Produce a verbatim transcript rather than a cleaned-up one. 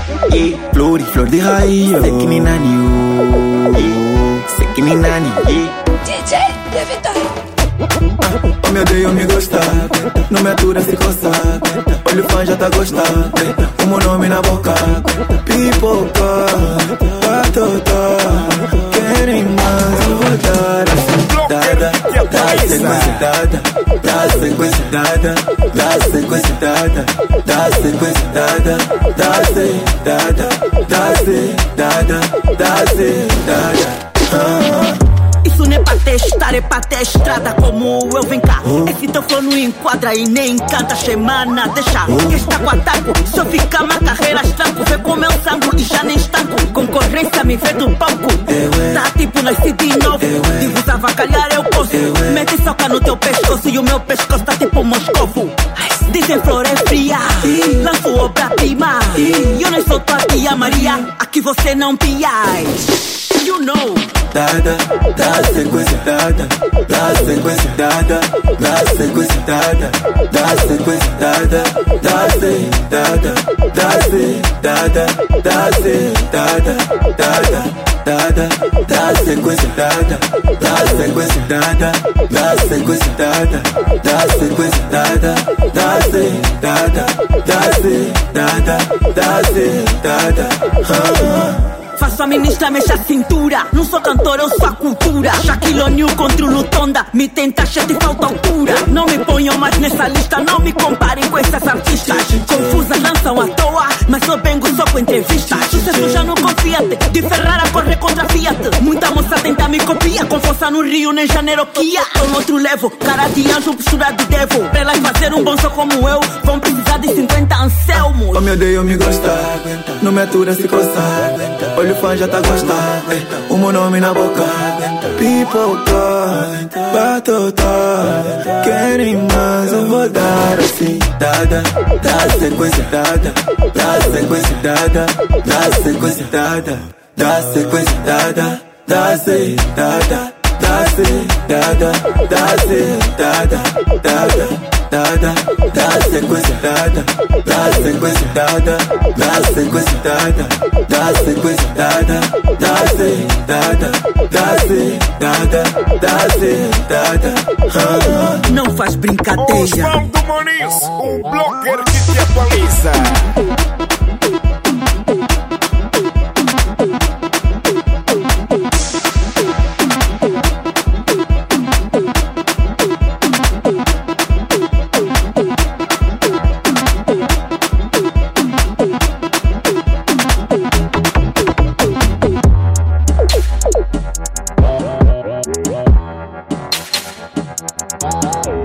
yeah. Flor e flor de raiz, sei que nem nani, yeah. Sei que nem nani, yeah. D J de Vitória. Oh meu Deus, eu me gostar, não me atura se coçar. Olha o fã já tá gostando, o meu nome na boca. Pipoca, patota, querem mais, eu vou dar assim. Dada, dá sequência dada, dá sequência dada, dá sequência dada, dá sequência dada, dá se dada, dá se dada, dá se dada. Ah. Isso não é pra testar, é pra ter estrada como eu, vem cá. Esse teu flow não enquadra e nem encanta, semana deixa. Que está com ataco, se eu ficar uma carreira estranco, vê como eu sangue e já nem estanco. Concorrência me vê do palco, tá tipo nasci de novo. Digo avacalhar eu posso, mete soca no teu pescoço e o meu pescoço tá tipo Moscovo. Dizem flor é fria, lanço obra-prima. E eu não sou tua tia Maria, aqui você não piais. You know. Dada, dá sequência dada, dá sequência dada, dá sequência dada, dá sequência dada, dá se dada, dá se dada, dá se dada, dada, dada, dá sequência dada, dá sequência dada, dá sequência dada, dá sequência dada, dá se dada, dá se dada, dá se dada. Ah. Faço a ministra, mexe a cintura. Não sou cantora, eu sou a cultura. Shaquille O'Neal contra o Lutonda. Me tenta, te falta altura. Não me ponham mais nessa lista. Não me comparem com essas artistas. Confusas lançam à toa, mas eu vengo só com entrevistas. Sucesso já não confia. De Ferrara corre contra Fiat. Muita moça tenta me copiar. Com força no Rio, nem janeiro Kia. Tô no outro level, cara de anjo, postura de devil. Pra elas fazer um bom show como eu, vão precisar de cinquenta Anselmos. Oh meu Deus, eu me gostar, não me atura se coçar. Olha o fã já tá gostando, o meu nome na boca. Pipoca, batota, querem mais, eu vou dar assim. Dada, dá sequência dada, dá sequência dada, dá sequência dada, dá sequência dada, dá se dada, dá se dada, dá se dada, dada, dada, dá sequência dada, dá sequência dada, dá sequência dada, dá sequência dada, dá se dada, dá se dada, dá se dada. Ah. Não faz brincadeira. Osvaldo Moniz, o blogger que te atualiza. Oh.